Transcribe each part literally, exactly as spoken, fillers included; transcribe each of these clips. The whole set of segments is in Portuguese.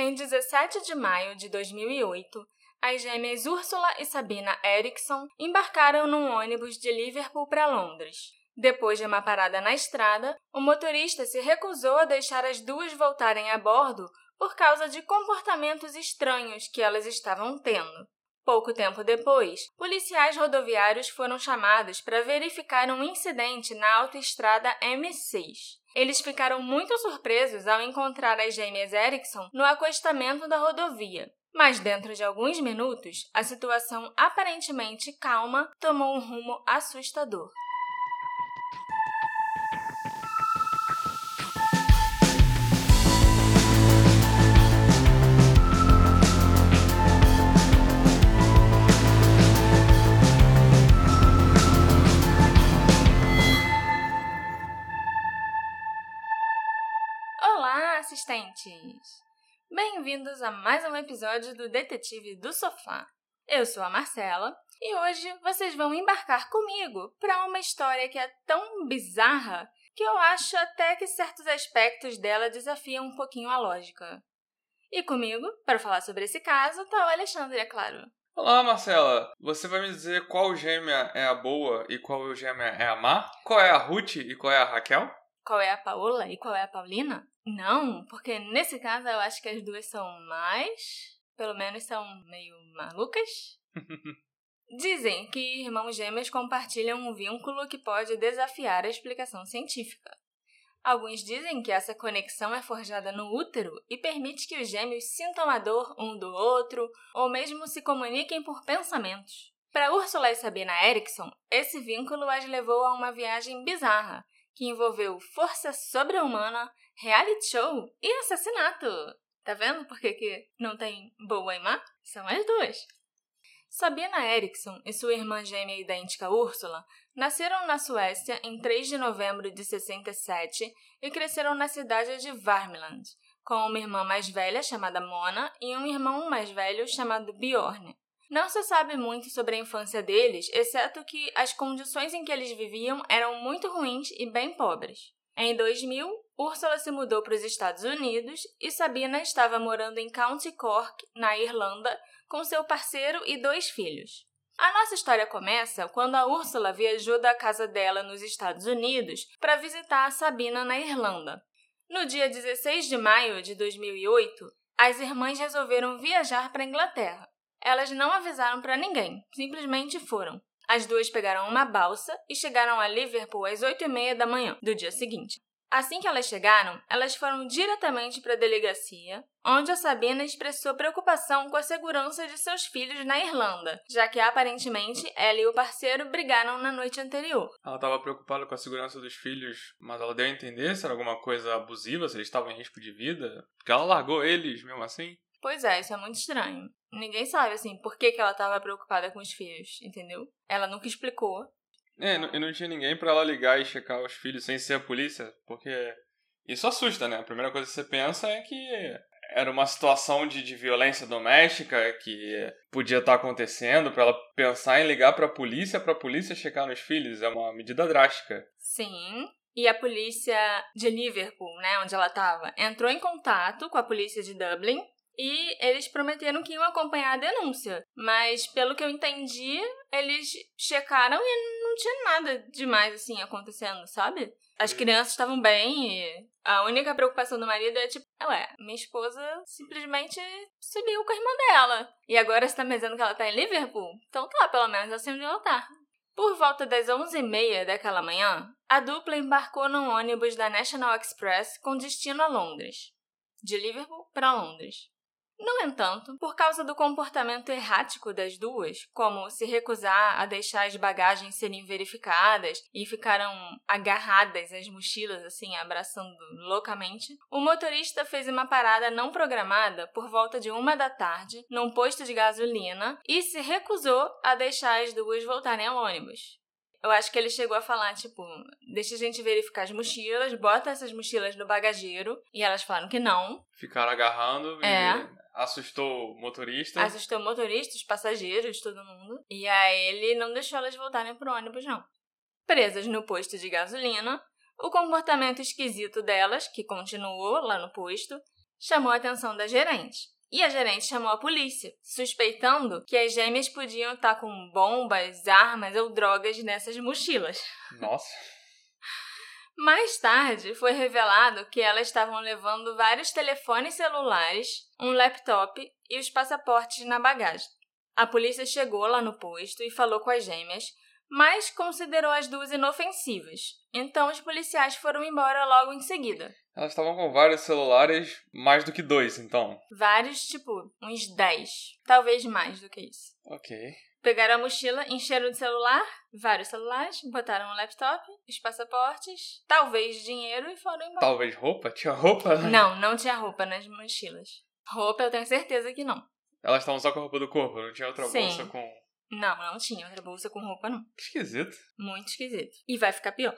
Em dezessete de maio de dois mil e oito, as gêmeas Úrsula e Sabina Eriksson embarcaram num ônibus de Liverpool para Londres. Depois de uma parada na estrada, o motorista se recusou a deixar as duas voltarem a bordo por causa de comportamentos estranhos que elas estavam tendo. Pouco tempo depois, policiais rodoviários foram chamados para verificar um incidente na autoestrada M seis. Eles ficaram muito surpresos ao encontrar as gêmeas Eriksson no acostamento da rodovia. Mas dentro de alguns minutos, a situação aparentemente calma tomou um rumo assustador. Olá, assistentes! Bem-vindos a mais um episódio do Detetive do Sofá. Eu sou a Marcela e hoje vocês vão embarcar comigo para uma história que é tão bizarra que eu acho até que certos aspectos dela desafiam um pouquinho a lógica. E comigo, para falar sobre esse caso, tá o Alexandre, é claro. Olá, Marcela. Você vai me dizer qual gêmea é a boa e qual gêmea é a má? Qual é a Ruth e qual é a Raquel? Qual é a Paola e qual é a Paulina? Não, porque nesse caso eu acho que as duas são mais... Pelo menos são meio malucas. Dizem que irmãos gêmeos compartilham um vínculo que pode desafiar a explicação científica. Alguns dizem que essa conexão é forjada no útero e permite que os gêmeos sintam a dor um do outro ou mesmo se comuniquem por pensamentos. Para Úrsula e Sabina Eriksson, esse vínculo as levou a uma viagem bizarra, que envolveu força sobre-humana, reality show e assassinato. Tá vendo por que, que não tem boa e má? São as duas. Sabina Eriksson e sua irmã gêmea idêntica Úrsula nasceram na Suécia em três de novembro de sessenta e sete e cresceram na cidade de Värmland, com uma irmã mais velha chamada Mona e um irmão mais velho chamado Bjorn. Não se sabe muito sobre a infância deles, exceto que as condições em que eles viviam eram muito ruins e bem pobres. Em dois mil, Úrsula se mudou para os Estados Unidos e Sabina estava morando em County Cork, na Irlanda, com seu parceiro e dois filhos. A nossa história começa quando a Úrsula viajou da casa dela nos Estados Unidos para visitar a Sabina na Irlanda. No dia dezesseis de maio de dois mil e oito, as irmãs resolveram viajar para a Inglaterra. Elas não avisaram para ninguém, simplesmente foram. As duas pegaram uma balsa e chegaram a Liverpool às oito e meia da manhã do dia seguinte. Assim que elas chegaram, elas foram diretamente para a delegacia, onde a Sabina expressou preocupação com a segurança de seus filhos na Irlanda, já que aparentemente ela e o parceiro brigaram na noite anterior. Ela estava preocupada com a segurança dos filhos, mas ela deu a entender se era alguma coisa abusiva, se eles estavam em risco de vida, porque ela largou eles mesmo assim. Pois é, isso é muito estranho. Ninguém sabe, assim, por que, que ela estava preocupada com os filhos, entendeu? Ela nunca explicou. É, e não tinha ninguém pra ela ligar e checar os filhos sem ser a polícia, porque isso assusta, né? A primeira coisa que você pensa é que era uma situação de, de violência doméstica que podia estar acontecendo, pra ela pensar em ligar pra polícia, pra polícia checar nos filhos. É uma medida drástica. Sim. E a polícia de Liverpool, né, onde ela estava, entrou em contato com a polícia de Dublin e eles prometeram que iam acompanhar a denúncia. Mas, pelo que eu entendi, eles checaram e não tinha nada demais, assim, acontecendo, sabe? As crianças estavam bem e a única preocupação do marido é, tipo, ué, minha esposa simplesmente subiu com a irmã dela. E agora você tá me dizendo que ela tá em Liverpool? Então tá, pelo menos eu sei onde ela tá. Por volta das onze e meia daquela manhã, a dupla embarcou num ônibus da National Express com destino a Londres. De Liverpool para Londres. No entanto, por causa do comportamento errático das duas, como se recusar a deixar as bagagens serem verificadas e ficaram agarradas às mochilas, assim, abraçando loucamente, o motorista fez uma parada não programada por volta de uma da tarde num posto de gasolina e se recusou a deixar as duas voltarem ao ônibus. Eu acho que ele chegou a falar, tipo, deixa a gente verificar as mochilas, bota essas mochilas no bagageiro. E elas falaram que não. Ficaram agarrando É. e assustou o motorista. Assustou o motorista, os passageiros, todo mundo. E aí ele não deixou elas voltarem pro ônibus, não. Presas no posto de gasolina, o comportamento esquisito delas, que continuou lá no posto, chamou a atenção da gerente. E a gerente chamou a polícia, suspeitando que as gêmeas podiam estar com bombas, armas ou drogas nessas mochilas. Nossa. Mais tarde, foi revelado que elas estavam levando vários telefones celulares, um laptop e os passaportes na bagagem. A polícia chegou lá no posto e falou com as gêmeas, mas considerou as duas inofensivas. Então, os policiais foram embora logo em seguida. Elas estavam com vários celulares, mais do que dois, então. Vários, tipo, uns dez. Talvez mais do que isso. Ok. Pegaram a mochila, encheram de celular, vários celulares, botaram um laptop, os passaportes, talvez dinheiro e foram embora. Talvez roupa? Tinha roupa? Não, não tinha roupa nas mochilas. Roupa eu tenho certeza que não. Elas estavam só com a roupa do corpo, não tinha outra Sim. bolsa com... Não, não tinha outra bolsa com roupa, não. Que esquisito. Muito esquisito. E vai ficar pior.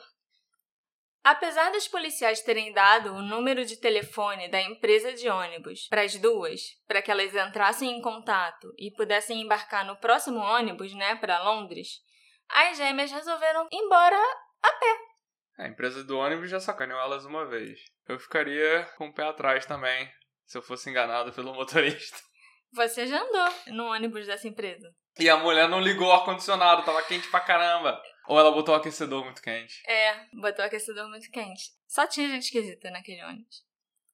Apesar dos policiais terem dado o número de telefone da empresa de ônibus para as duas, para que elas entrassem em contato e pudessem embarcar no próximo ônibus, né, para Londres, as gêmeas resolveram ir embora a pé. A empresa do ônibus já sacaneou elas uma vez. Eu ficaria com o pé atrás também, se eu fosse enganado pelo motorista. Você já andou no ônibus dessa empresa. E a mulher não ligou o ar-condicionado, tava quente pra caramba. Ou ela botou o aquecedor muito quente. É, botou o aquecedor muito quente. Só tinha gente esquisita naquele ônibus.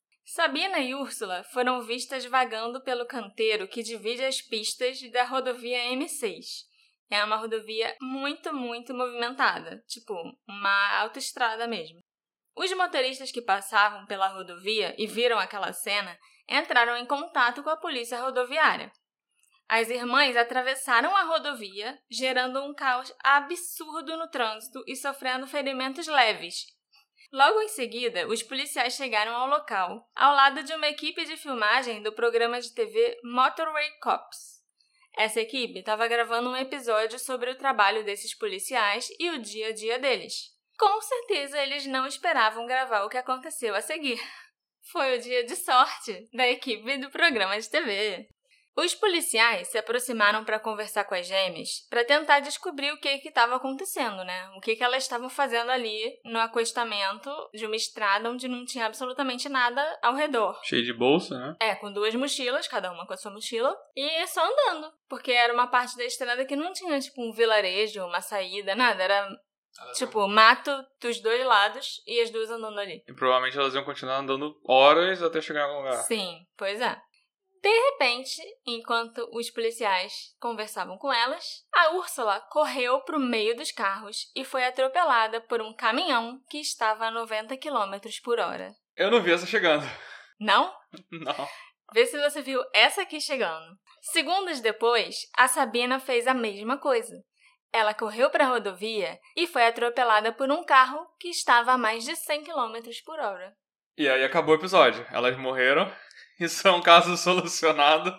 Sabina e Úrsula foram vistas vagando pelo canteiro que divide as pistas da rodovia M seis. É uma rodovia muito, muito movimentada. Tipo, uma autoestrada mesmo. Os motoristas que passavam pela rodovia e viram aquela cena entraram em contato com a polícia rodoviária. As irmãs atravessaram a rodovia, gerando um caos absurdo no trânsito e sofrendo ferimentos leves. Logo em seguida, os policiais chegaram ao local, ao lado de uma equipe de filmagem do programa de T V Motorway Cops. Essa equipe estava gravando um episódio sobre o trabalho desses policiais e o dia a dia deles. Com certeza, eles não esperavam gravar o que aconteceu a seguir. Foi o dia de sorte da equipe do programa de T V. Os policiais se aproximaram para conversar com as gêmeas para tentar descobrir o que estava acontecendo, né? O que, que elas estavam fazendo ali no acostamento de uma estrada onde não tinha absolutamente nada ao redor. Cheio de bolsa, né? É, com duas mochilas, cada uma com a sua mochila, e só andando. Porque era uma parte da estrada que não tinha, tipo, um vilarejo, uma saída, nada. Era, elas tipo, iam... mato dos dois lados e as duas andando ali. E provavelmente elas iam continuar andando horas até chegar em algum lugar. Sim, pois é. De repente, enquanto os policiais conversavam com elas, a Úrsula correu para o meio dos carros e foi atropelada por um caminhão que estava a noventa quilômetros por hora. Eu não vi essa chegando. Não? Não. Vê se você viu essa aqui chegando. Segundos depois, a Sabina fez a mesma coisa. Ela correu para a rodovia e foi atropelada por um carro que estava a mais de cem quilômetros por hora. E aí acabou o episódio. Elas morreram. Isso é um caso solucionado.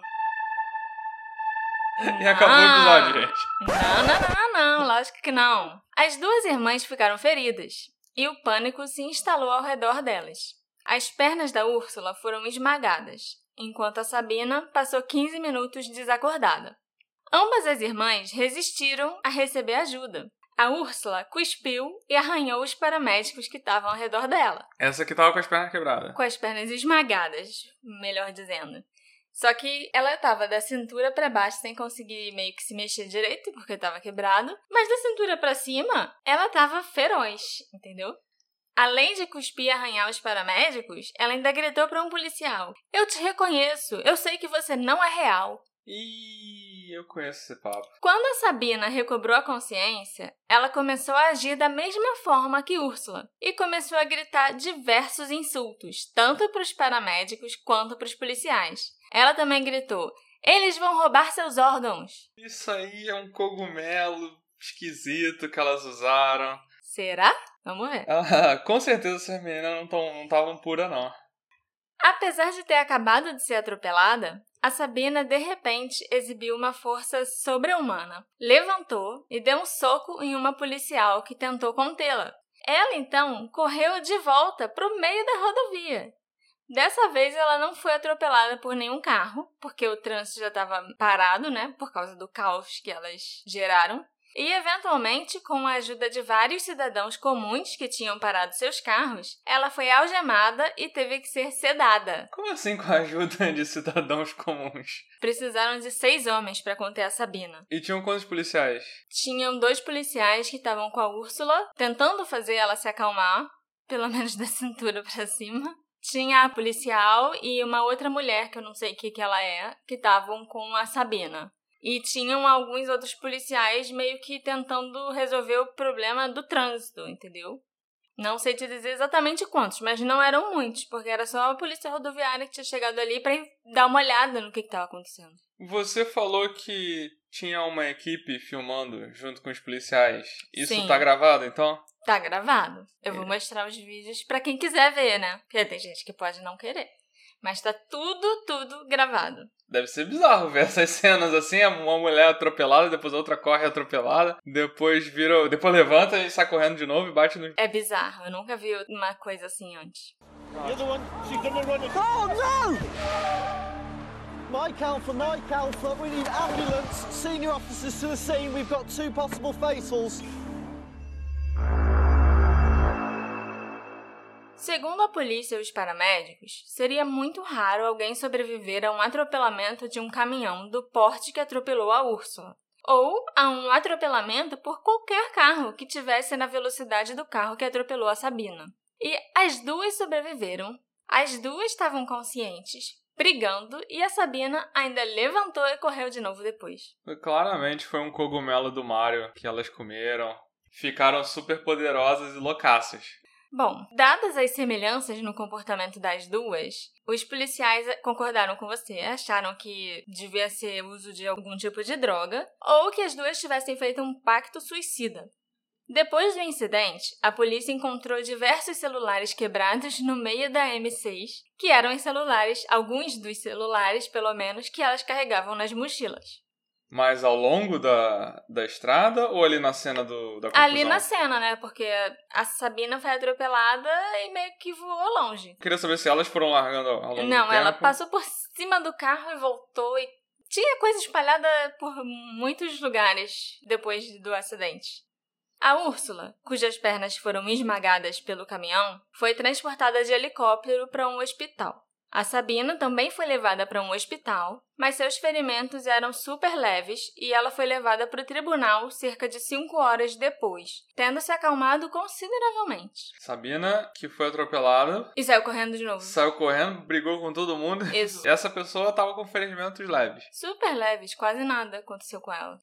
Não. E acabou o episódio, gente. Não, não, não, não. Lógico que não. As duas irmãs ficaram feridas e o pânico se instalou ao redor delas. As pernas da Úrsula foram esmagadas, enquanto a Sabina passou quinze minutos desacordada. Ambas as irmãs resistiram a receber ajuda. A Úrsula cuspiu e arranhou os paramédicos que estavam ao redor dela. Essa que tava com as pernas quebradas. Com as pernas esmagadas, melhor dizendo. Só que ela estava da cintura para baixo sem conseguir meio que se mexer direito, porque estava quebrado. Mas da cintura para cima, ela estava feroz, entendeu? Além de cuspir e arranhar os paramédicos, ela ainda gritou para um policial: "Eu te reconheço, eu sei que você não é real." Ih, eu conheço esse papo. Quando a Sabina recobrou a consciência, ela começou a agir da mesma forma que Úrsula e começou a gritar diversos insultos, tanto para os paramédicos quanto para os policiais. Ela também gritou: "Eles vão roubar seus órgãos." Isso aí é um cogumelo esquisito que elas usaram. Será? Vamos ver. Ah, com certeza essas meninas não estavam não puras, não. Apesar de ter acabado de ser atropelada, a Sabina, de repente, exibiu uma força sobre-humana. Levantou e deu um soco em uma policial que tentou contê-la. Ela, então, correu de volta para o meio da rodovia. Dessa vez, ela não foi atropelada por nenhum carro, porque o trânsito já estava parado, né, por causa do caos que elas geraram. E, eventualmente, com a ajuda de vários cidadãos comuns que tinham parado seus carros, ela foi algemada e teve que ser sedada. Como assim com a ajuda de cidadãos comuns? Precisaram de seis homens para conter a Sabina. E tinham quantos policiais? Tinham dois policiais que estavam com a Úrsula, tentando fazer ela se acalmar, pelo menos da cintura para cima. Tinha a policial e uma outra mulher, que eu não sei o que, que ela é, que estavam com a Sabina. E tinham alguns outros policiais meio que tentando resolver o problema do trânsito, entendeu? Não sei te dizer exatamente quantos, mas não eram muitos, porque era só a polícia rodoviária que tinha chegado ali pra dar uma olhada no que estava acontecendo. Você falou que tinha uma equipe filmando junto com os policiais. Isso Sim. Tá gravado, então? Tá gravado. Eu É. vou mostrar os vídeos pra quem quiser ver, né? Porque tem gente que pode não querer. Mas tá tudo, tudo gravado. Deve ser bizarro ver essas cenas assim, uma mulher atropelada, depois a outra corre atropelada, depois vira, depois levanta e sai correndo de novo e bate no... É bizarro, eu nunca vi uma coisa assim antes. The other one, she's gonna run it. Oh no! Mike Alpha, Mike Alpha, we need ambulance, senior officers to the scene, we've got two possible fatals. Segundo a polícia e os paramédicos, seria muito raro alguém sobreviver a um atropelamento de um caminhão do porte que atropelou a Úrsula, ou a um atropelamento por qualquer carro que tivesse na velocidade do carro que atropelou a Sabina. E as duas sobreviveram, as duas estavam conscientes, brigando, e a Sabina ainda levantou e correu de novo depois. Claramente foi um cogumelo do Mario que elas comeram. Ficaram super poderosas e loucaças. Bom, dadas as semelhanças no comportamento das duas, os policiais concordaram com você, acharam que devia ser uso de algum tipo de droga ou que as duas tivessem feito um pacto suicida. Depois do incidente, a polícia encontrou diversos celulares quebrados no meio da M seis, que eram os celulares, alguns dos celulares, pelo menos, que elas carregavam nas mochilas. Mas ao longo da, da estrada ou ali na cena do, da confusão? Ali na cena, né? Porque a Sabina foi atropelada e meio que voou longe. Queria saber se elas foram largando ao longo do tempo. Não, ela passou por cima do carro e voltou e tinha coisa espalhada por muitos lugares depois do acidente. A Úrsula, cujas pernas foram esmagadas pelo caminhão, foi transportada de helicóptero para um hospital. A Sabina também foi levada para um hospital, mas seus ferimentos eram super leves e ela foi levada para o tribunal cerca de cinco horas depois, tendo se acalmado consideravelmente. Sabina, que foi atropelada... E saiu correndo de novo. Saiu correndo, brigou com todo mundo. Isso. E essa pessoa estava com ferimentos leves. Super leves, quase nada aconteceu com ela.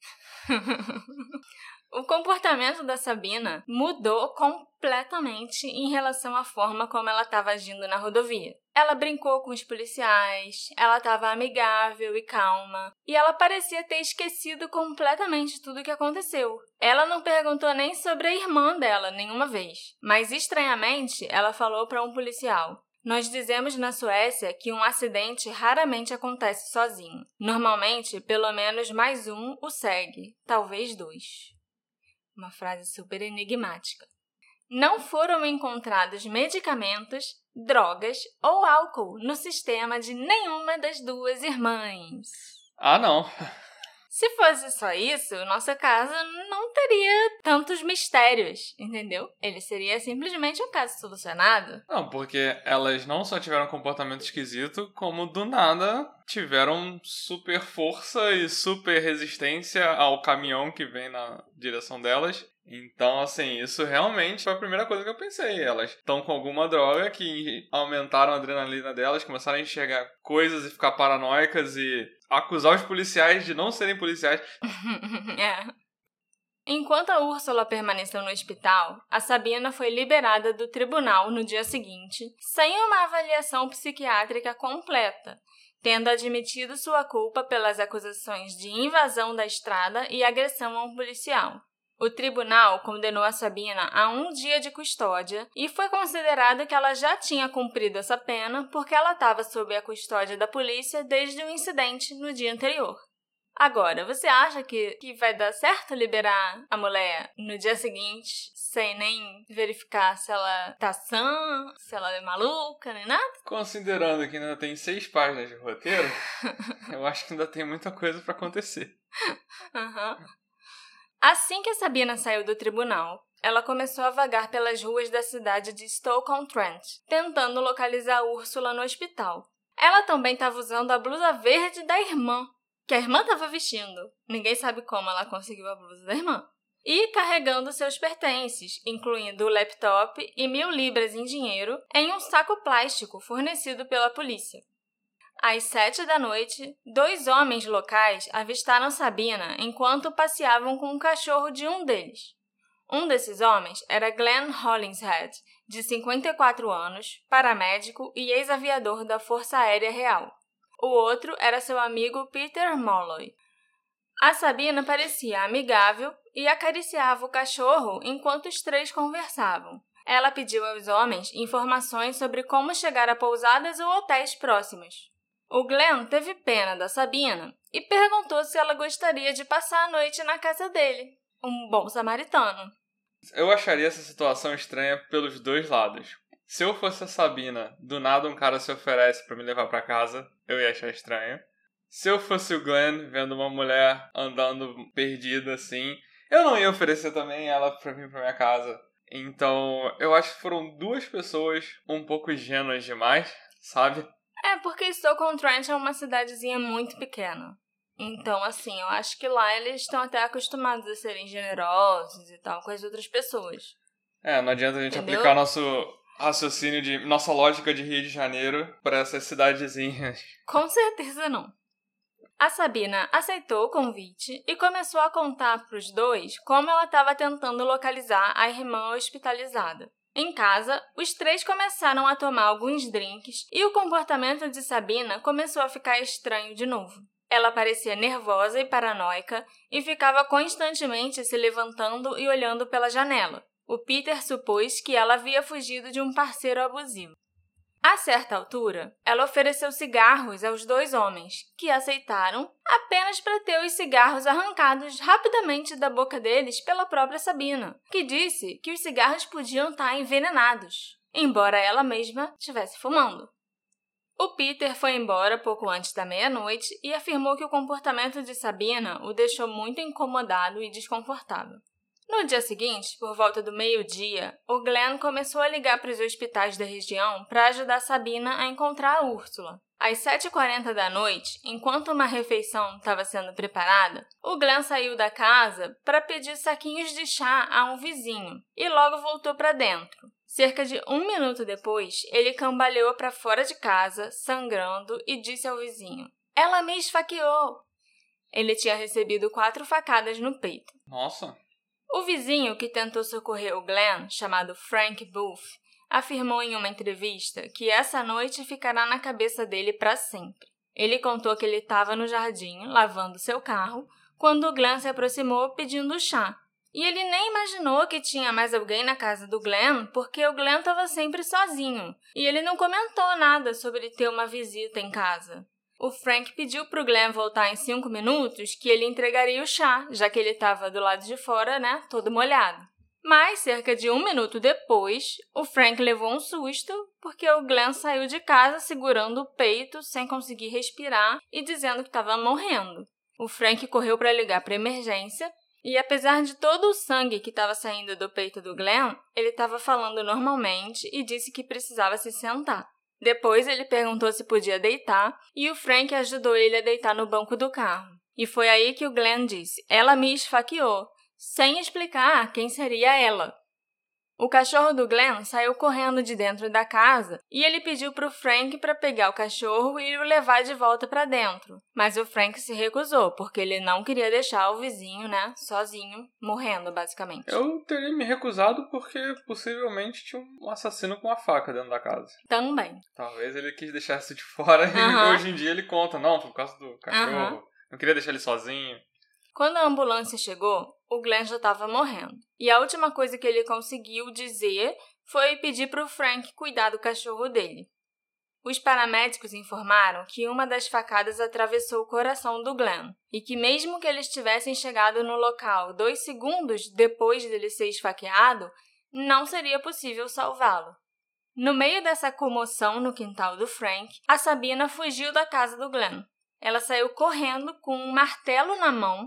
O comportamento da Sabina mudou completamente em relação à forma como ela estava agindo na rodovia. Ela brincou com os policiais, ela estava amigável e calma, e ela parecia ter esquecido completamente tudo o que aconteceu. Ela não perguntou nem sobre a irmã dela nenhuma vez, mas estranhamente ela falou para um policial: "Nós dizemos na Suécia que um acidente raramente acontece sozinho. Normalmente, pelo menos mais um o segue, talvez dois." Uma frase super enigmática. Não foram encontrados medicamentos, drogas ou álcool no sistema de nenhuma das duas irmãs. Ah, não. Se fosse só isso, nosso caso não teria tantos mistérios, entendeu? Ele seria simplesmente um caso solucionado. Não, porque elas não só tiveram um comportamento esquisito, como do nada tiveram super força e super resistência ao caminhão que vem na direção delas. Então, assim, isso realmente foi a primeira coisa que eu pensei. Elas estão com alguma droga que aumentaram a adrenalina delas, começaram a enxergar coisas e ficar paranoicas e acusar os policiais de não serem policiais. É. Enquanto a Úrsula permaneceu no hospital, a Sabina foi liberada do tribunal no dia seguinte, sem uma avaliação psiquiátrica completa, tendo admitido sua culpa pelas acusações de invasão da estrada e agressão a um policial. O tribunal condenou a Sabina a um dia de custódia e foi considerado que ela já tinha cumprido essa pena porque ela estava sob a custódia da polícia desde o incidente no dia anterior. Agora, você acha que, que vai dar certo liberar a mulher no dia seguinte, sem nem verificar se ela tá sã, se ela é maluca, nem nada? Considerando que ainda tem seis páginas de roteiro, eu acho que ainda tem muita coisa pra acontecer. Aham. Uhum. Assim que a Sabina saiu do tribunal, ela começou a vagar pelas ruas da cidade de Stoke-on-Trent, tentando localizar Úrsula no hospital. Ela também estava usando a blusa verde da irmã, que a irmã estava vestindo. Ninguém sabe como ela conseguiu a blusa da irmã. E carregando seus pertences, incluindo o laptop e mil libras em dinheiro, em um saco plástico fornecido pela polícia. Às sete da noite, dois homens locais avistaram Sabina enquanto passeavam com o cachorro de um deles. Um desses homens era Glenn Hollingshead, de cinquenta e quatro anos, paramédico e ex-aviador da Força Aérea Real. O outro era seu amigo Peter Molloy. A Sabina parecia amigável e acariciava o cachorro enquanto os três conversavam. Ela pediu aos homens informações sobre como chegar a pousadas ou hotéis próximos. O Glenn teve pena da Sabina e perguntou se ela gostaria de passar a noite na casa dele, um bom samaritano. Eu acharia essa situação estranha pelos dois lados. Se eu fosse a Sabina, do nada um cara se oferece pra me levar pra casa, eu ia achar estranho. Se eu fosse o Glenn, vendo uma mulher andando perdida assim, eu não ia oferecer também ela pra vir pra minha casa. Então, eu acho que foram duas pessoas um pouco ingênuas demais, sabe? É, porque Stoke-on-Trent é uma cidadezinha muito pequena. Então, assim, eu acho que lá eles estão até acostumados a serem generosos e tal com as outras pessoas. É, não adianta a gente Entendeu? aplicar nosso raciocínio, de nossa lógica de Rio de Janeiro pra essas cidadezinhas. Com certeza não. A Sabina aceitou o convite e começou a contar para os dois como ela estava tentando localizar a irmã hospitalizada. Em casa, os três começaram a tomar alguns drinks e o comportamento de Sabina começou a ficar estranho de novo. Ela parecia nervosa e paranoica e ficava constantemente se levantando e olhando pela janela. O Peter supôs que ela havia fugido de um parceiro abusivo. A certa altura, ela ofereceu cigarros aos dois homens, que aceitaram apenas para ter os cigarros arrancados rapidamente da boca deles pela própria Sabina, que disse que os cigarros podiam estar envenenados, embora ela mesma estivesse fumando. O Peter foi embora pouco antes da meia-noite e afirmou que o comportamento de Sabina o deixou muito incomodado e desconfortável. No dia seguinte, por volta do meio-dia, o Glenn começou a ligar para os hospitais da região para ajudar Sabina a encontrar a Úrsula. Às sete e quarenta da noite, enquanto uma refeição estava sendo preparada, o Glenn saiu da casa para pedir saquinhos de chá a um vizinho e logo voltou para dentro. Cerca de um minuto depois, ele cambaleou para fora de casa, sangrando, e disse ao vizinho: "Ela me esfaqueou!" Ele tinha recebido quatro facadas no peito. Nossa! O vizinho que tentou socorrer o Glenn, chamado Frank Booth, afirmou em uma entrevista que essa noite ficará na cabeça dele para sempre. Ele contou que ele estava no jardim, lavando seu carro, quando o Glenn se aproximou pedindo chá. E ele nem imaginou que tinha mais alguém na casa do Glenn, porque o Glenn estava sempre sozinho, e ele não comentou nada sobre ter uma visita em casa. O Frank pediu para o Glenn voltar em cinco minutos, que ele entregaria o chá, já que ele estava do lado de fora, né, todo molhado. Mas, cerca de um minuto depois, o Frank levou um susto, porque o Glenn saiu de casa segurando o peito, sem conseguir respirar e dizendo que estava morrendo. O Frank correu para ligar para a emergência, e apesar de todo o sangue que estava saindo do peito do Glenn, ele estava falando normalmente e disse que precisava se sentar. Depois ele perguntou se podia deitar e o Frank ajudou ele a deitar no banco do carro. E foi aí que o Glenn disse: "Ela me esfaqueou", sem explicar quem seria ela. O cachorro do Glenn saiu correndo de dentro da casa e ele pediu para o Frank para pegar o cachorro e o levar de volta para dentro. Mas o Frank se recusou, porque ele não queria deixar o vizinho, né, sozinho, morrendo, basicamente. Eu teria me recusado porque possivelmente tinha um assassino com uma faca dentro da casa. Também. Talvez ele quis deixar isso de fora e Uhum. hoje em dia ele conta, não, foi por causa do cachorro, Uhum. não queria deixar ele sozinho. Quando a ambulância chegou, o Glenn já estava morrendo. E a última coisa que ele conseguiu dizer foi pedir para o Frank cuidar do cachorro dele. Os paramédicos informaram que uma das facadas atravessou o coração do Glenn e que mesmo que eles tivessem chegado no local dois segundos depois dele ser esfaqueado, não seria possível salvá-lo. No meio dessa comoção no quintal do Frank, a Sabina fugiu da casa do Glenn. Ela saiu correndo com um martelo na mão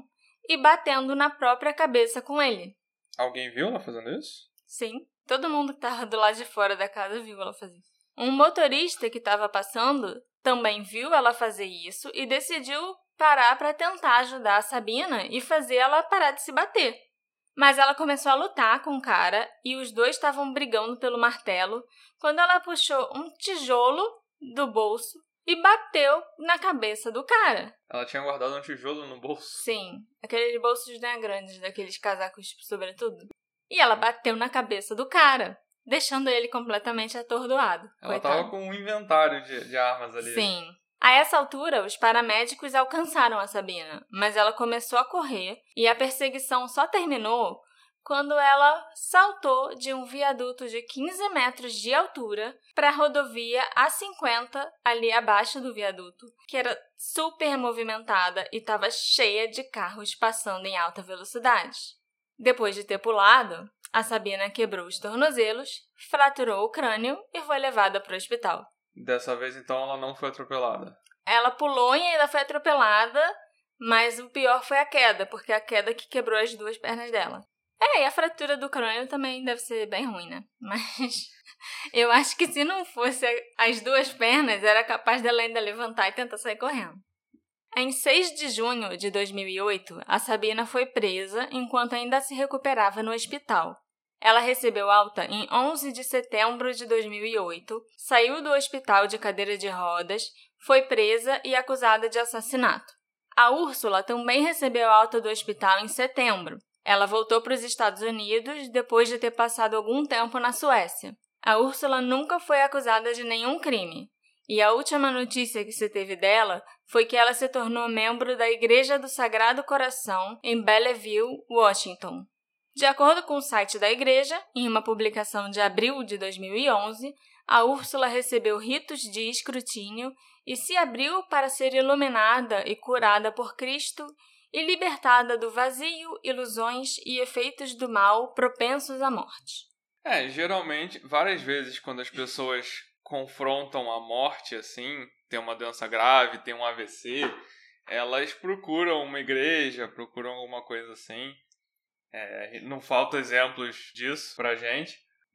e batendo na própria cabeça com ele. Alguém viu ela fazendo isso? Sim, todo mundo que estava do lado de fora da casa viu ela fazer isso. Um motorista que estava passando também viu ela fazer isso e decidiu parar para tentar ajudar a Sabina e fazer ela parar de se bater. Mas ela começou a lutar com o cara e os dois estavam brigando pelo martelo quando ela puxou um tijolo do bolso e bateu na cabeça do cara. Ela tinha guardado um tijolo no bolso? Sim, aqueles bolsos, né, grandes, daqueles casacos tipo sobretudo. E ela bateu na cabeça do cara, deixando ele completamente atordoado. Ela coitado. tava com um inventário de, de armas ali. Sim. A essa altura, os paramédicos alcançaram a Sabina, mas ela começou a correr e a perseguição só terminou quando ela saltou de um viaduto de quinze metros de altura para a rodovia A cinquenta, ali abaixo do viaduto, que era super movimentada e estava cheia de carros passando em alta velocidade. Depois de ter pulado, a Sabina quebrou os tornozelos, fraturou o crânio e foi levada para o hospital. Dessa vez, então, ela não foi atropelada. Ela pulou e ainda foi atropelada, mas o pior foi a queda, porque é a queda que quebrou as duas pernas dela. É, e a fratura do crânio também deve ser bem ruim, né? Mas eu acho que se não fosse as duas pernas, era capaz dela ainda levantar e tentar sair correndo. Em seis de junho de dois mil e oito, a Sabina foi presa enquanto ainda se recuperava no hospital. Ela recebeu alta em onze de setembro de dois mil e oito, saiu do hospital de cadeira de rodas, foi presa e acusada de assassinato. A Úrsula também recebeu alta do hospital em setembro. Ela voltou para os Estados Unidos depois de ter passado algum tempo na Suécia. A Úrsula nunca foi acusada de nenhum crime. E a última notícia que se teve dela foi que ela se tornou membro da Igreja do Sagrado Coração em Bellevue, Washington. De acordo com o site da igreja, em uma publicação de abril de dois mil e onze, a Úrsula recebeu ritos de escrutínio e se abriu para ser iluminada e curada por Cristo e libertada do vazio, ilusões e efeitos do mal propensos à morte. É, geralmente, várias vezes quando as pessoas confrontam a morte, assim, tem uma doença grave, tem um A V C, elas procuram uma igreja, procuram alguma coisa assim. É, não faltam exemplos disso pra gente,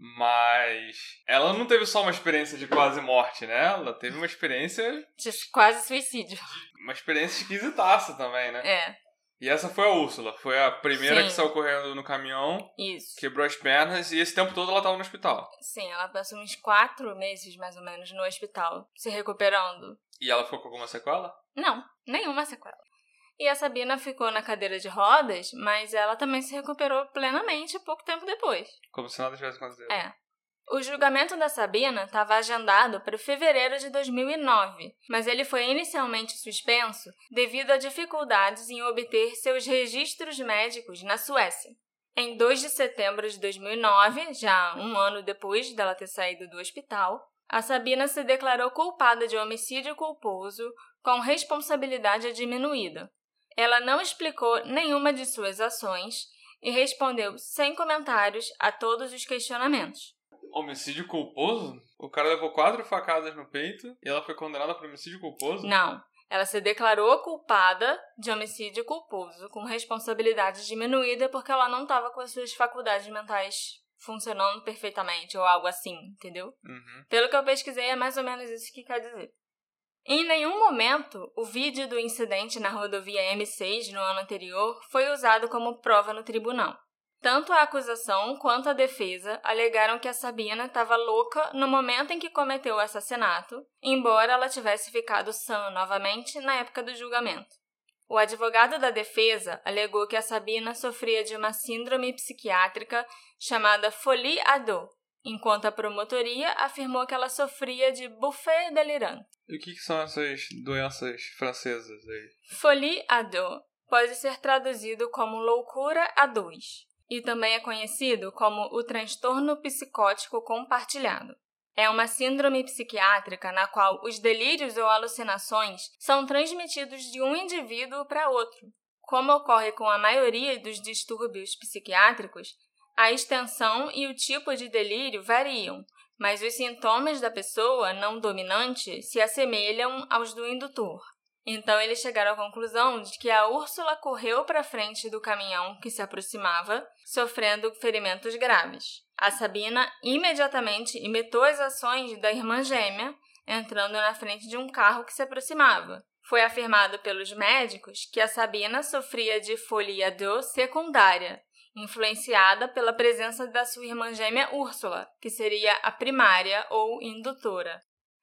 mas ela não teve só uma experiência de quase morte, né? Ela teve uma experiência... De quase suicídio. Uma experiência esquisitaça também, né? É. E essa foi a Úrsula, foi a primeira Sim. que saiu correndo no caminhão, Isso. quebrou as pernas e esse tempo todo ela estava no hospital. Sim, ela passou uns quatro meses, mais ou menos, no hospital, se recuperando. E ela ficou com alguma sequela? Não, nenhuma sequela. E a Sabina ficou na cadeira de rodas, mas ela também se recuperou plenamente pouco tempo depois. Como se nada tivesse acontecido. É. O julgamento da Sabina estava agendado para fevereiro de dois mil e nove, mas ele foi inicialmente suspenso devido a dificuldades em obter seus registros médicos na Suécia. Em dois de setembro de dois mil e nove, já um ano depois dela ter saído do hospital, a Sabina se declarou culpada de homicídio culposo com responsabilidade diminuída. Ela não explicou nenhuma de suas ações e respondeu sem comentários a todos os questionamentos. Homicídio culposo? O cara levou quatro facadas no peito e ela foi condenada por homicídio culposo? Não. Ela se declarou culpada de homicídio culposo, com responsabilidade diminuída porque ela não estava com as suas faculdades mentais funcionando perfeitamente ou algo assim, entendeu? Uhum. Pelo que eu pesquisei, é mais ou menos isso que quer dizer. Em nenhum momento, o vídeo do incidente na rodovia M seis no ano anterior foi usado como prova no tribunal. Tanto a acusação quanto a defesa alegaram que a Sabina estava louca no momento em que cometeu o assassinato, embora ela tivesse ficado sã novamente na época do julgamento. O advogado da defesa alegou que a Sabina sofria de uma síndrome psiquiátrica chamada folie à dos, enquanto a promotoria afirmou que ela sofria de buffet delirante. E o que, que são essas doenças francesas aí? Folie à dos pode ser traduzido como loucura a dois. E também é conhecido como o transtorno psicótico compartilhado. É uma síndrome psiquiátrica na qual os delírios ou alucinações são transmitidos de um indivíduo para outro. Como ocorre com a maioria dos distúrbios psiquiátricos, a extensão e o tipo de delírio variam, mas os sintomas da pessoa não dominante se assemelham aos do indutor. Então eles chegaram à conclusão de que a Úrsula correu para frente do caminhão que se aproximava, sofrendo ferimentos graves. A Sabina imediatamente imitou as ações da irmã gêmea, entrando na frente de um carro que se aproximava. Foi afirmado pelos médicos que a Sabina sofria de folia do secundária, influenciada pela presença da sua irmã gêmea Úrsula, que seria a primária ou indutora.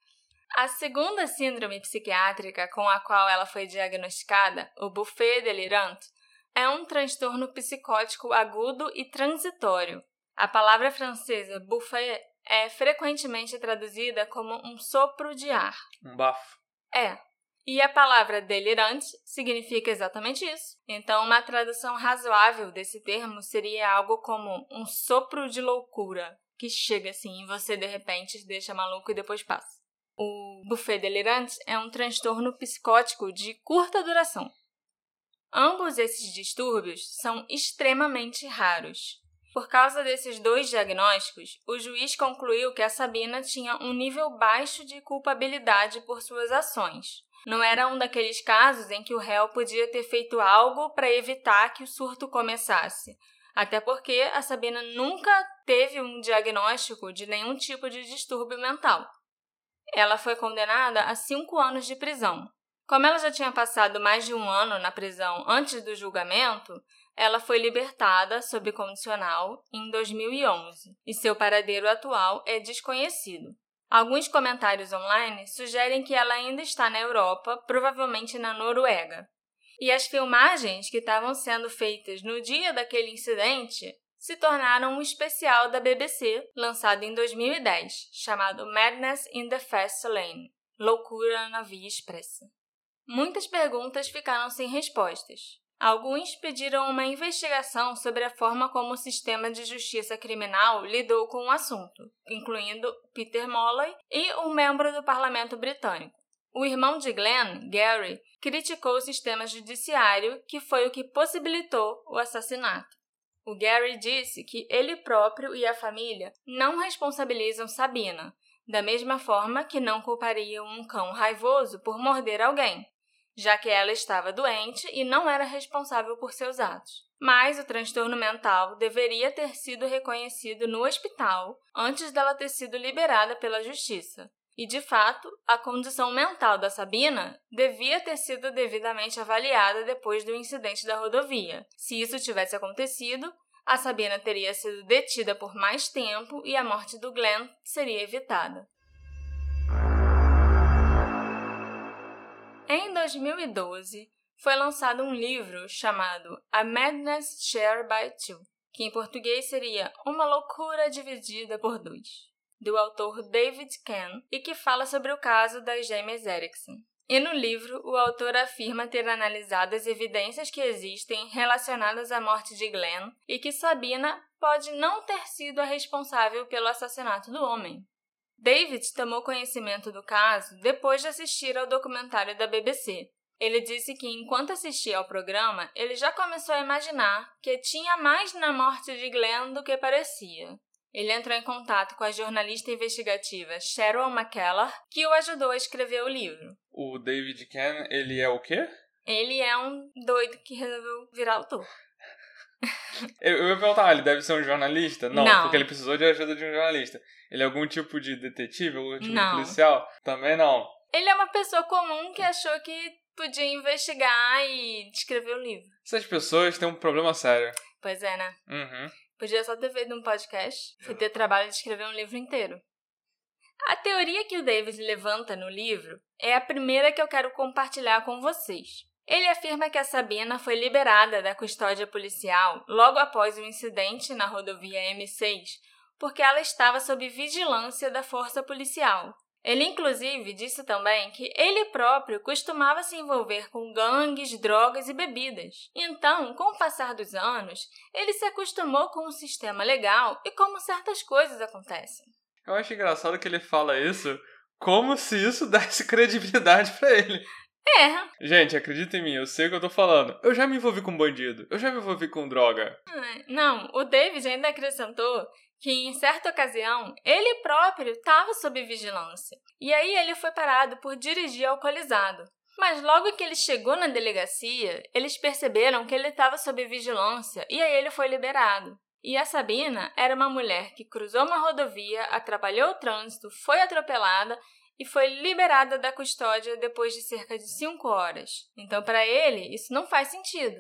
A segunda síndrome psiquiátrica com a qual ela foi diagnosticada, o buffet delirante, é um transtorno psicótico agudo e transitório. A palavra francesa buffet é frequentemente traduzida como um sopro de ar. Um bafo. É. E a palavra delirante significa exatamente isso. Então, uma tradução razoável desse termo seria algo como um sopro de loucura, que chega assim e você, de repente, deixa maluco e depois passa. O buffet delirante é um transtorno psicótico de curta duração. Ambos esses distúrbios são extremamente raros. Por causa desses dois diagnósticos, o juiz concluiu que a Sabina tinha um nível baixo de culpabilidade por suas ações. Não era um daqueles casos em que o réu podia ter feito algo para evitar que o surto começasse. Até porque a Sabina nunca teve um diagnóstico de nenhum tipo de distúrbio mental. Ela foi condenada a cinco anos de prisão. Como ela já tinha passado mais de um ano na prisão antes do julgamento, ela foi libertada sob condicional em dois mil e onze, e seu paradeiro atual é desconhecido. Alguns comentários online sugerem que ela ainda está na Europa, provavelmente na Noruega. E as filmagens que estavam sendo feitas no dia daquele incidente se tornaram um especial da B B C, lançado em dois mil e dez, chamado Madness in the Fast Lane, Loucura na Via Expressa. Muitas perguntas ficaram sem respostas. Alguns pediram uma investigação sobre a forma como o sistema de justiça criminal lidou com o assunto, incluindo Peter Molloy e um membro do parlamento britânico. O irmão de Glenn, Gary, criticou o sistema judiciário, que foi o que possibilitou o assassinato. O Gary disse que ele próprio e a família não responsabilizam Sabina, da mesma forma que não culpariam um cão raivoso por morder alguém, já que ela estava doente e não era responsável por seus atos. Mas o transtorno mental deveria ter sido reconhecido no hospital antes dela ter sido liberada pela justiça. E, de fato, a condição mental da Sabina devia ter sido devidamente avaliada depois do incidente da rodovia. Se isso tivesse acontecido, a Sabina teria sido detida por mais tempo e a morte do Glenn seria evitada. Em dois mil e doze, foi lançado um livro chamado A Madness Shared by Two, que em português seria Uma Loucura Dividida por Dois, do autor David Kahn, e que fala sobre o caso das gêmeas Erickson. E no livro, o autor afirma ter analisado as evidências que existem relacionadas à morte de Glenn e que Sabina pode não ter sido a responsável pelo assassinato do homem. David tomou conhecimento do caso depois de assistir ao documentário da B B C. Ele disse que, enquanto assistia ao programa, ele já começou a imaginar que tinha mais na morte de Glenn do que parecia. Ele entrou em contato com a jornalista investigativa Cheryl McKellar, que o ajudou a escrever o livro. O David Kahn, ele é o quê? Ele é um doido que resolveu virar autor. eu, eu ia perguntar, ah, ele deve ser um jornalista? Não, não, porque ele precisou de ajuda de um jornalista. Ele é algum tipo de detetive, algum tipo não. de policial? Também não. Ele é uma pessoa comum que achou que podia investigar e escrever o livro. Essas pessoas têm um problema sério. Pois é, né? Uhum. Podia só ter feito um podcast, foi ter trabalho de escrever um livro inteiro. A teoria que o David levanta no livro é a primeira que eu quero compartilhar com vocês. Ele afirma que a Sabina foi liberada da custódia policial logo após o incidente na rodovia M seis, porque ela estava sob vigilância da força policial. Ele, inclusive, disse também que ele próprio costumava se envolver com gangues, drogas e bebidas. Então, com o passar dos anos, ele se acostumou com o sistema legal e como certas coisas acontecem. Eu acho engraçado que ele fala isso como se isso desse credibilidade pra ele. É. Gente, acredita em mim, eu sei o que eu tô falando. Eu já me envolvi com bandido, eu já me envolvi com droga. Não, o David ainda acrescentou que, em certa ocasião, ele próprio estava sob vigilância. E aí ele foi parado por dirigir alcoolizado. Mas logo que ele chegou na delegacia, eles perceberam que ele estava sob vigilância e aí ele foi liberado. E a Sabina era uma mulher que cruzou uma rodovia, atrapalhou o trânsito, foi atropelada e foi liberada da custódia depois de cerca de cinco horas. Então, para ele, isso não faz sentido.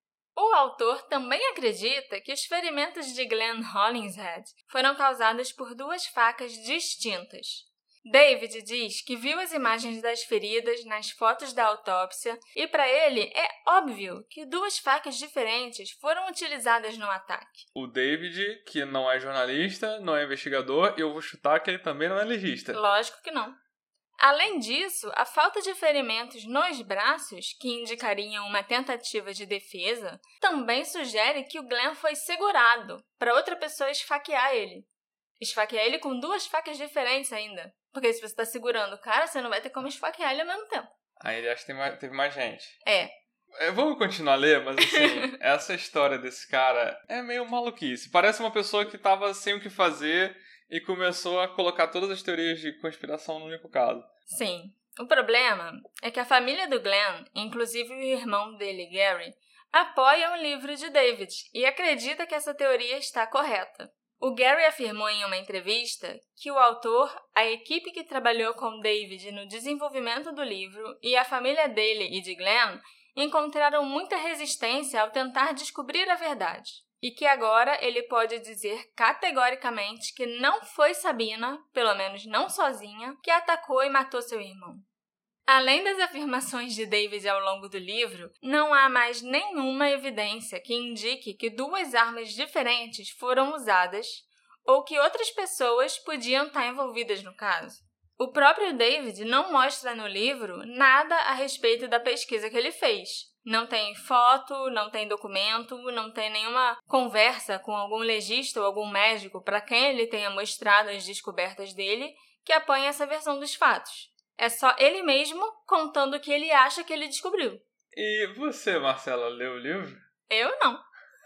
O autor também acredita que os ferimentos de Glenn Hollingshead foram causados por duas facas distintas. David diz que viu as imagens das feridas nas fotos da autópsia e, para ele, é óbvio que duas facas diferentes foram utilizadas no ataque. O David, que não é jornalista, não é investigador, eu vou chutar que ele também não é legista. Lógico que não. Além disso, a falta de ferimentos nos braços, que indicariam uma tentativa de defesa, também sugere que o Glenn foi segurado para outra pessoa esfaquear ele. Esfaquear ele com duas facas diferentes ainda. Porque se você está segurando o cara, você não vai ter como esfaquear ele ao mesmo tempo. Aí ele acha que tem mais, teve mais gente. É. é. Vamos continuar a ler, mas assim, essa história desse cara é meio maluquice. Parece uma pessoa que estava sem o que fazer e começou a colocar todas as teorias de conspiração no único caso. Sim. O problema é que a família do Glenn, inclusive o irmão dele, Gary, apoia o livro de David e acredita que essa teoria está correta. O Gary afirmou em uma entrevista que o autor, a equipe que trabalhou com David no desenvolvimento do livro e a família dele e de Glenn encontraram muita resistência ao tentar descobrir a verdade. E que agora ele pode dizer categoricamente que não foi Sabina, pelo menos não sozinha, que atacou e matou seu irmão. Além das afirmações de David ao longo do livro, não há mais nenhuma evidência que indique que duas armas diferentes foram usadas ou que outras pessoas podiam estar envolvidas no caso. O próprio David não mostra no livro nada a respeito da pesquisa que ele fez. Não tem foto, não tem documento, não tem nenhuma conversa com algum legista ou algum médico para quem ele tenha mostrado as descobertas dele que apoia essa versão dos fatos. É só ele mesmo contando o que ele acha que ele descobriu. E você, Marcela, leu o livro? Eu não.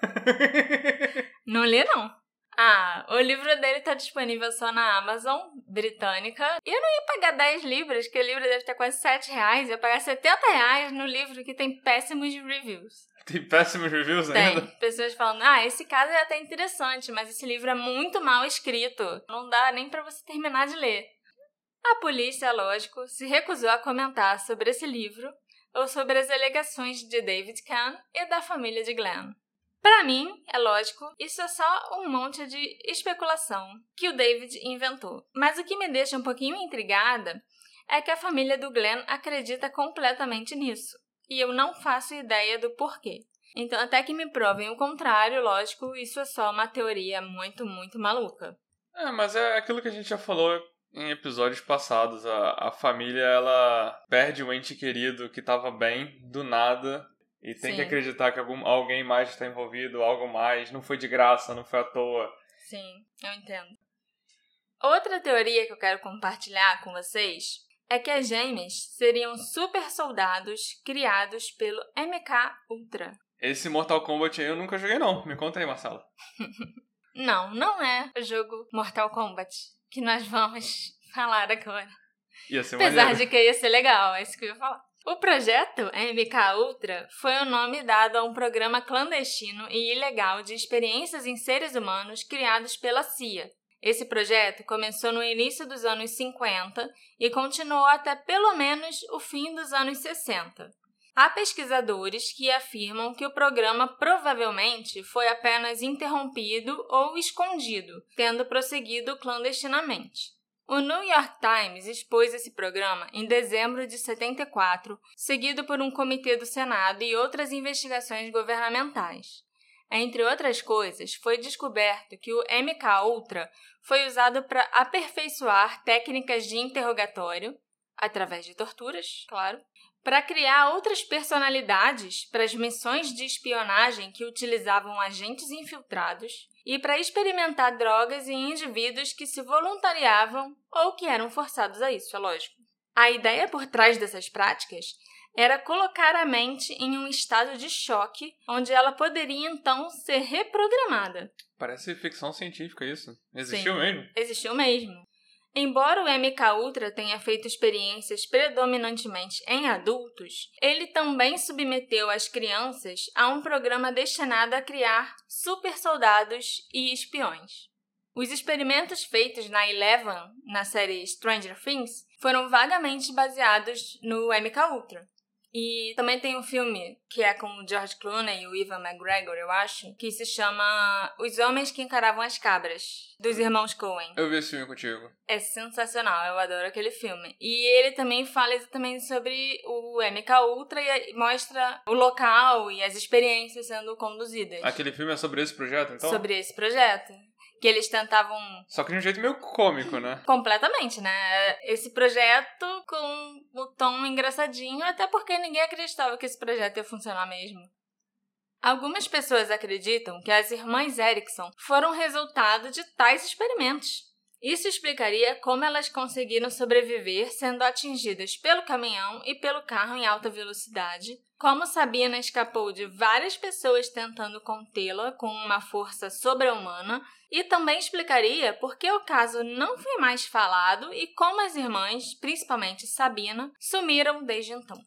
Não li, não. Ah, o livro dele tá disponível só na Amazon britânica. E eu não ia pagar dez libras, que o livro deve ter quase sete reais. Eu ia pagar setenta reais no livro que tem péssimos reviews. Tem péssimos reviews tem. ainda? Tem. Pessoas falando, ah, esse caso é até interessante, mas esse livro é muito mal escrito. Não dá nem pra você terminar de ler. A polícia, lógico, se recusou a comentar sobre esse livro ou sobre as alegações de David Kahn e da família de Glenn. Para mim, é lógico, isso é só um monte de especulação que o David inventou. Mas o que me deixa um pouquinho intrigada é que a família do Glenn acredita completamente nisso. E eu não faço ideia do porquê. Então, até que me provem o contrário, lógico, isso é só uma teoria muito, muito maluca. É, mas é aquilo que a gente já falou em episódios passados. A, a família, ela perde o ente querido que estava bem, do nada, e tem Sim. que acreditar que algum, alguém mais está envolvido, algo mais, não foi de graça, não foi à toa. Sim, eu entendo. Outra teoria que eu quero compartilhar com vocês é que as gêmeas seriam super soldados criados pelo M K Ultra. Esse Mortal Kombat aí eu nunca joguei não. Me conta aí, Marcela. Não, não é o jogo Mortal Kombat que nós vamos falar agora. Ia ser Apesar maneiro. de que ia ser legal, é isso que eu ia falar. O projeto M K Ultra foi o nome dado a um programa clandestino e ilegal de experiências em seres humanos criados pela C I A. Esse projeto começou no início dos anos cinquenta e continuou até pelo menos o fim dos anos sessenta. Há pesquisadores que afirmam que o programa provavelmente foi apenas interrompido ou escondido, tendo prosseguido clandestinamente. O New York Times expôs esse programa em dezembro de setenta e quatro, seguido por um comitê do Senado e outras investigações governamentais. Entre outras coisas, foi descoberto que o M K Ultra foi usado para aperfeiçoar técnicas de interrogatório, através de torturas, claro, para criar outras personalidades para as missões de espionagem que utilizavam agentes infiltrados e para experimentar drogas em indivíduos que se voluntariavam ou que eram forçados a isso, é lógico. A ideia por trás dessas práticas era colocar a mente em um estado de choque, onde ela poderia então ser reprogramada. Parece ficção científica isso. Existiu Sim, mesmo? Existiu mesmo. Embora o M K Ultra tenha feito experiências predominantemente em adultos, ele também submeteu as crianças a um programa destinado a criar supersoldados e espiões. Os experimentos feitos na Eleven, na série Stranger Things, foram vagamente baseados no M K Ultra. E também tem um filme que é com o George Clooney e o Ewan McGregor, eu acho, que se chama Os Homens que Encaravam as Cabras, dos irmãos Coen. Eu vi esse filme contigo. É sensacional, eu adoro aquele filme. E ele também fala exatamente sobre o M K Ultra e mostra o local e as experiências sendo conduzidas. Aquele filme é sobre esse projeto, então? Sobre esse projeto. Que eles tentavam... Só que de um jeito meio cômico, né? Completamente, né? Esse projeto com o tom engraçadinho, até porque ninguém acreditava que esse projeto ia funcionar mesmo. Algumas pessoas acreditam que as irmãs Erickson foram resultado de tais experimentos. Isso explicaria como elas conseguiram sobreviver sendo atingidas pelo caminhão e pelo carro em alta velocidade, como Sabina escapou de várias pessoas tentando contê-la com uma força sobre-humana, e também explicaria por que o caso não foi mais falado e como as irmãs, principalmente Sabina, sumiram desde então.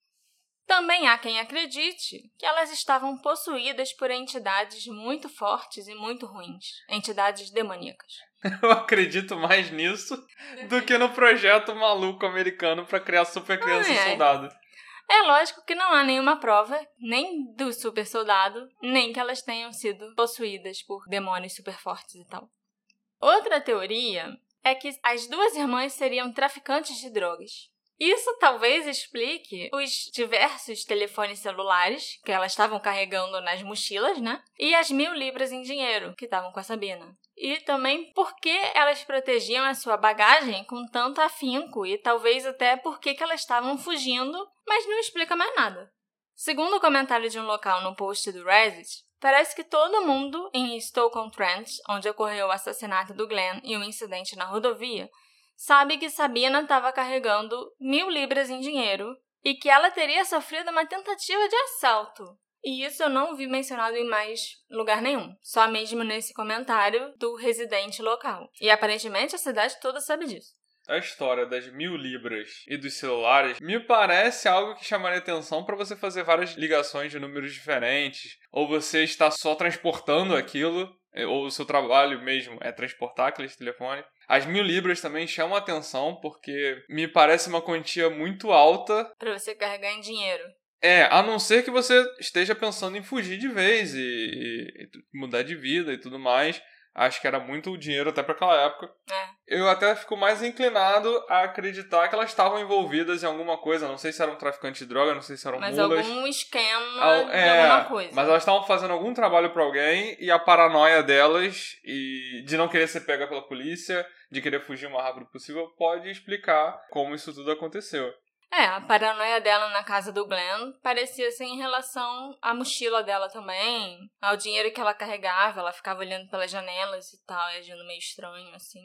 Também há quem acredite que elas estavam possuídas por entidades muito fortes e muito ruins, entidades demoníacas. Eu acredito mais nisso do que no projeto maluco americano pra criar super criança ah, e é. soldado. É lógico que não há nenhuma prova, nem do super soldado, nem que elas tenham sido possuídas por demônios super fortes e tal. Outra teoria é que as duas irmãs seriam traficantes de drogas. Isso talvez explique os diversos telefones celulares que elas estavam carregando nas mochilas, né? E as mil libras em dinheiro que estavam com a Sabina. E também por que elas protegiam a sua bagagem com tanto afinco e talvez até por que elas estavam fugindo, mas não explica mais nada. Segundo o comentário de um local no post do Reddit, parece que todo mundo em Stoke-on-Trent, onde ocorreu o assassinato do Glenn e o incidente na rodovia, sabe que Sabina estava carregando mil libras em dinheiro e que ela teria sofrido uma tentativa de assalto. E isso eu não vi mencionado em mais lugar nenhum, só mesmo nesse comentário do residente local. E aparentemente a cidade toda sabe disso. A história das mil libras e dos celulares me parece algo que chamaria atenção para você fazer várias ligações de números diferentes, ou você está só transportando aquilo, ou o seu trabalho mesmo é transportar aqueles telefones. As mil libras também chamam atenção porque me parece uma quantia muito alta para você carregar em dinheiro. É, a não ser que você esteja pensando em fugir de vez e, e, e mudar de vida e tudo mais. Acho que era muito dinheiro até para aquela época. É. Eu até fico mais inclinado a acreditar que elas estavam envolvidas em alguma coisa. Não sei se eram traficantes de droga, não sei se eram mas mulas. Mas algum esquema Al- de é, alguma coisa. Mas elas estavam fazendo algum trabalho para alguém e a paranoia delas e de não querer ser pega pela polícia, de querer fugir o mais rápido possível, pode explicar como isso tudo aconteceu. É, a paranoia dela na casa do Glenn parecia ser em relação à mochila dela também, ao dinheiro que ela carregava, ela ficava olhando pelas janelas e tal, e agindo meio estranho, assim.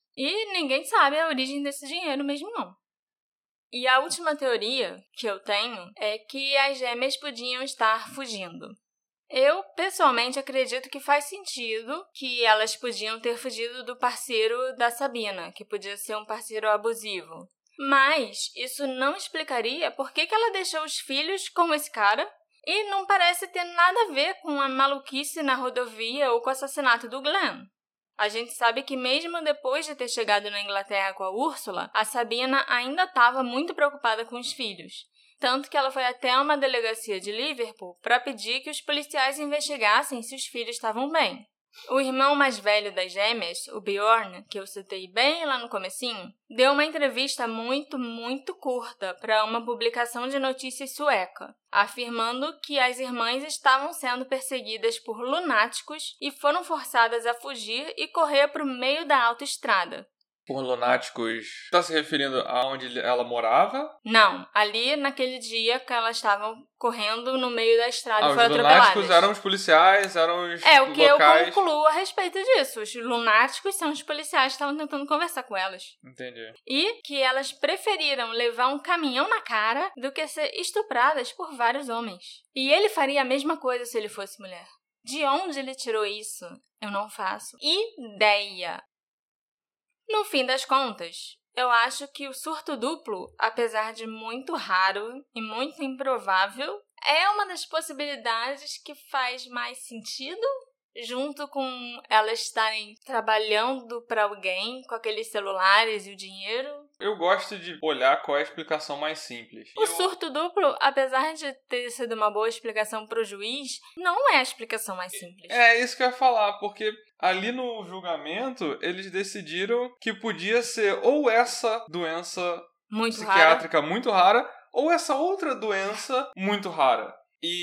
E ninguém sabe a origem desse dinheiro mesmo, não. E a última teoria que eu tenho é que as gêmeas podiam estar fugindo. Eu, pessoalmente, acredito que faz sentido que elas podiam ter fugido do parceiro da Sabina, que podia ser um parceiro abusivo. Mas isso não explicaria por que que ela deixou os filhos com esse cara e não parece ter nada a ver com a maluquice na rodovia ou com o assassinato do Glenn. A gente sabe que mesmo depois de ter chegado na Inglaterra com a Úrsula, a Sabina ainda estava muito preocupada com os filhos. Tanto que ela foi até uma delegacia de Liverpool para pedir que os policiais investigassem se os filhos estavam bem. O irmão mais velho das gêmeas, o Bjorn, que eu citei bem lá no comecinho, deu uma entrevista muito, muito curta para uma publicação de notícias sueca, afirmando que as irmãs estavam sendo perseguidas por lunáticos e foram forçadas a fugir e correr para o meio da autoestrada. Por lunáticos, está se referindo a onde ela morava? Não, ali naquele dia que elas estavam correndo no meio da estrada ah, e foram os atropeladas. Os lunáticos eram os policiais, eram os É, o que locais... eu concluo a respeito disso. Os lunáticos são os policiais que estavam tentando conversar com elas. Entendi. E que elas preferiram levar um caminhão na cara do que ser estupradas por vários homens. E ele faria a mesma coisa se ele fosse mulher. De onde ele tirou isso? Eu não faço ideia. No fim das contas, eu acho que o surto duplo, apesar de muito raro e muito improvável, é uma das possibilidades que faz mais sentido, junto com elas estarem trabalhando para alguém com aqueles celulares e o dinheiro. Eu gosto de olhar qual é a explicação mais simples. O eu... surto duplo, apesar de ter sido uma boa explicação para o juiz, não é a explicação mais simples. É isso que eu ia falar, porque ali no julgamento eles decidiram que podia ser ou essa doença muito psiquiátrica rara. muito rara, ou essa outra doença muito rara.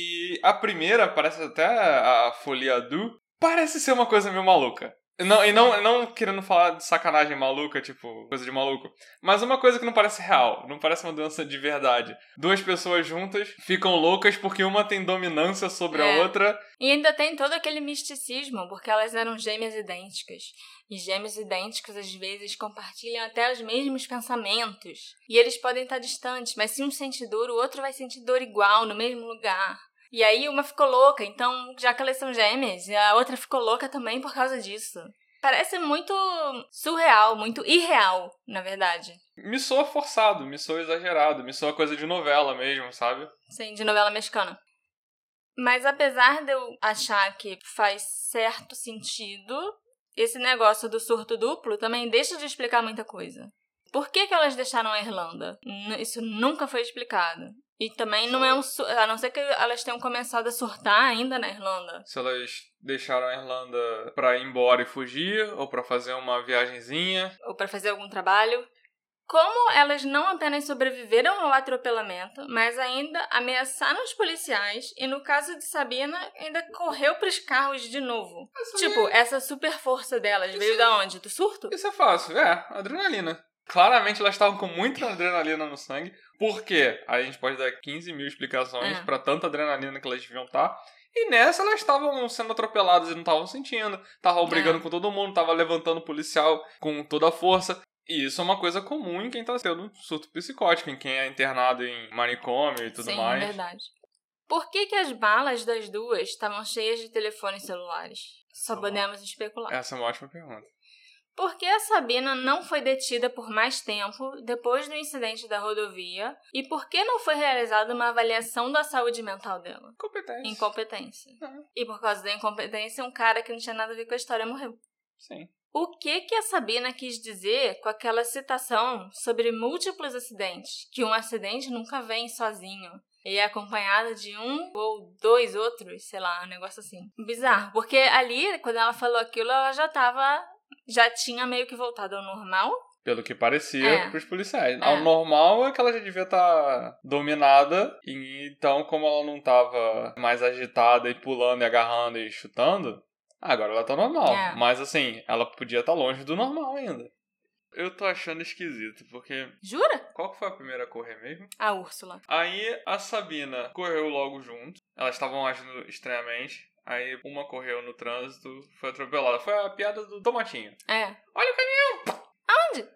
E a primeira, parece até a folia do, parece ser uma coisa meio maluca. Não, e não, não querendo falar de sacanagem maluca, tipo, coisa de maluco, mas uma coisa que não parece real, não parece uma doença de verdade. Duas pessoas juntas ficam loucas porque uma tem dominância sobre é. a outra. E ainda tem todo aquele misticismo, porque elas eram gêmeas idênticas. E gêmeos idênticos, às vezes, compartilham até os mesmos pensamentos. E eles podem estar distantes, mas se um sente dor, o outro vai sentir dor igual, no mesmo lugar. E aí uma ficou louca, então, já que elas são gêmeas, a outra ficou louca também por causa disso. Parece muito surreal, muito irreal, na verdade. Me soa forçado, me soa exagerado, me soa coisa de novela mesmo, sabe? Sim, de novela mexicana. Mas apesar de eu achar que faz certo sentido, esse negócio do surto duplo também deixa de explicar muita coisa. Por que que elas deixaram a Irlanda? Isso nunca foi explicado. E também não é um... A não ser que elas tenham começado a surtar ainda na Irlanda. Se elas deixaram a Irlanda pra ir embora e fugir, ou pra fazer uma viagenzinha. Ou pra fazer algum trabalho. Como elas não apenas sobreviveram ao atropelamento, mas ainda ameaçaram os policiais e, no caso de Sabina, ainda correu pros carros de novo. Essa tipo, é... essa super força delas isso veio é... da onde? Do surto? Isso é fácil, é, adrenalina. Claramente elas estavam com muita adrenalina no sangue, porque aí a gente pode dar quinze mil explicações é. pra tanta adrenalina que elas deviam estar. E nessa elas estavam sendo atropeladas e não estavam sentindo, estavam brigando é. com todo mundo, estavam levantando o policial com toda a força. E isso é uma coisa comum em quem tá tendo surto psicótico, em quem é internado em manicômio e tudo Sim, mais. Sim, é verdade. Por que que as balas das duas estavam cheias de telefones celulares? Só oh. podemos especular. Essa é uma ótima pergunta. Por que a Sabina não foi detida por mais tempo depois do incidente da rodovia e por que não foi realizada uma avaliação da saúde mental dela? Incompetência. Incompetência. Uhum. E por causa da incompetência, um cara que não tinha nada a ver com a história morreu. Sim. O que que a Sabina quis dizer com aquela citação sobre múltiplos acidentes? Que um acidente nunca vem sozinho. E é acompanhado de um ou dois outros, sei lá, um negócio assim. Bizarro, porque ali, quando ela falou aquilo, ela já tava... Já tinha meio que voltado ao normal. Pelo que parecia é. pros policiais. É. Ao normal é que ela já devia estar dominada. E então, como ela não tava mais agitada e pulando e agarrando e chutando, agora ela tá normal. É. Mas assim, ela podia estar longe do normal ainda. Eu tô achando esquisito, porque... Jura? Qual que foi a primeira a correr mesmo? A Úrsula. Aí a Sabina correu logo junto. Elas estavam agindo estranhamente. Aí uma correu no trânsito, foi atropelada. Foi a piada do tomatinho. É. Olha o caminhão! Aonde?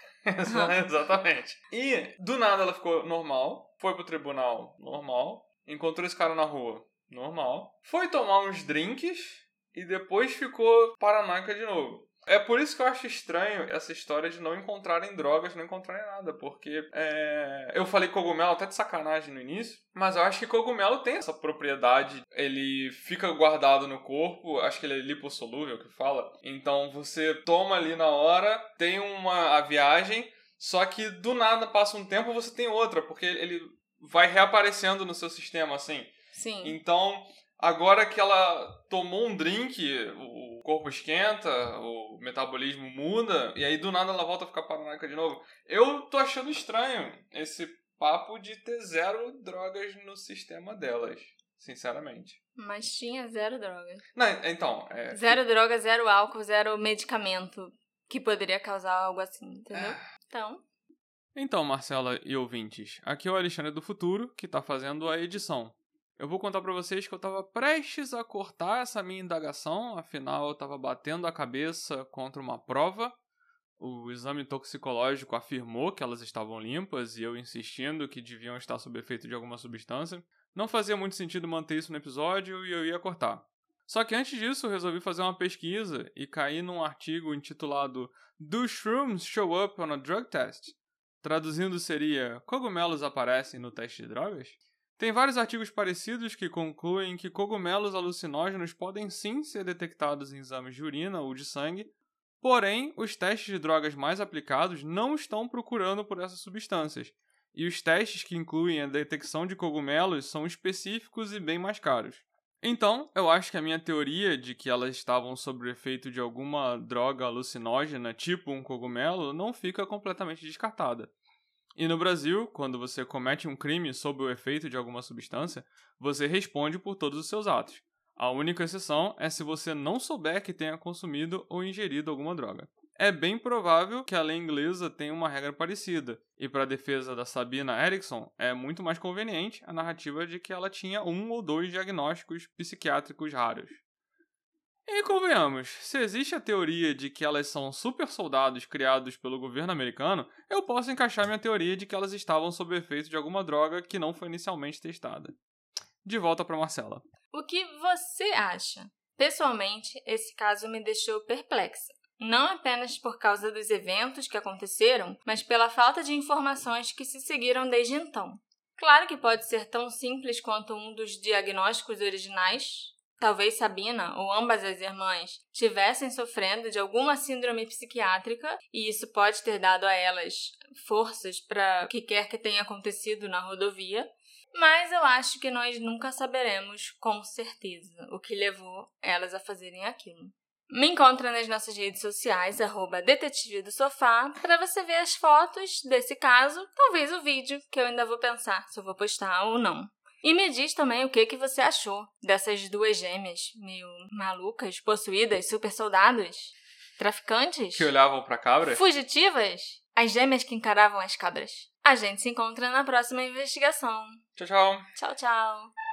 Exatamente. E do nada ela ficou normal, foi pro tribunal normal, encontrou esse cara na rua normal, foi tomar uns drinks e depois ficou paranoica de novo. É por isso que eu acho estranho essa história de não encontrarem drogas, não encontrarem nada, porque é... eu falei cogumelo até de sacanagem no início, mas eu acho que cogumelo tem essa propriedade, ele fica guardado no corpo, acho que ele é lipossolúvel que fala, então você toma ali na hora, tem uma a viagem, só que do nada passa um tempo você tem outra, porque ele vai reaparecendo no seu sistema, assim. Sim. Então... Agora que ela tomou um drink, o corpo esquenta, o metabolismo muda, e aí do nada ela volta a ficar paranoica de novo. Eu tô achando estranho esse papo de ter zero drogas no sistema delas, sinceramente. Mas tinha zero drogas. Não, então... É... Zero droga, zero álcool, zero medicamento que poderia causar algo assim, entendeu? É. Então... Então, Marcela e ouvintes, aqui é o Alexandre do Futuro, que tá fazendo a edição. Eu vou contar pra vocês que eu tava prestes a cortar essa minha indagação, afinal eu tava batendo a cabeça contra uma prova. O exame toxicológico afirmou que elas estavam limpas e eu insistindo que deviam estar sob efeito de alguma substância. Não fazia muito sentido manter isso no episódio e eu ia cortar. Só que antes disso, eu resolvi fazer uma pesquisa e caí num artigo intitulado Do Shrooms Show Up on a Drug Test? Traduzindo seria, cogumelos aparecem no teste de drogas? Tem vários artigos parecidos que concluem que cogumelos alucinógenos podem sim ser detectados em exames de urina ou de sangue, porém, os testes de drogas mais aplicados não estão procurando por essas substâncias, e os testes que incluem a detecção de cogumelos são específicos e bem mais caros. Então, eu acho que a minha teoria de que elas estavam sob o efeito de alguma droga alucinógena, tipo um cogumelo, não fica completamente descartada. E no Brasil, quando você comete um crime sob o efeito de alguma substância, você responde por todos os seus atos. A única exceção é se você não souber que tenha consumido ou ingerido alguma droga. É bem provável que a lei inglesa tenha uma regra parecida, e para a defesa da Sabina Eriksson, é muito mais conveniente a narrativa de que ela tinha um ou dois diagnósticos psiquiátricos raros. E convenhamos, se existe a teoria de que elas são super soldados criados pelo governo americano, eu posso encaixar minha teoria de que elas estavam sob o efeito de alguma droga que não foi inicialmente testada. De volta para Marcela. O que você acha? Pessoalmente, esse caso me deixou perplexa. Não apenas por causa dos eventos que aconteceram, mas pela falta de informações que se seguiram desde então. Claro que pode ser tão simples quanto um dos diagnósticos originais. Talvez Sabina ou ambas as irmãs tivessem sofrendo de alguma síndrome psiquiátrica e isso pode ter dado a elas forças para o que quer que tenha acontecido na rodovia. Mas eu acho que nós nunca saberemos com certeza o que levou elas a fazerem aquilo. Me encontra nas nossas redes sociais, arroba Detetive do Sofá, para você ver as fotos desse caso, talvez o vídeo, que eu ainda vou pensar se eu vou postar ou não. E me diz também o que, que você achou dessas duas gêmeas meio malucas, possuídas, super soldados, traficantes, Que olhavam pra cabra? fugitivas, as gêmeas que encaravam as cabras. A gente se encontra na próxima investigação. Tchau, tchau. Tchau, tchau.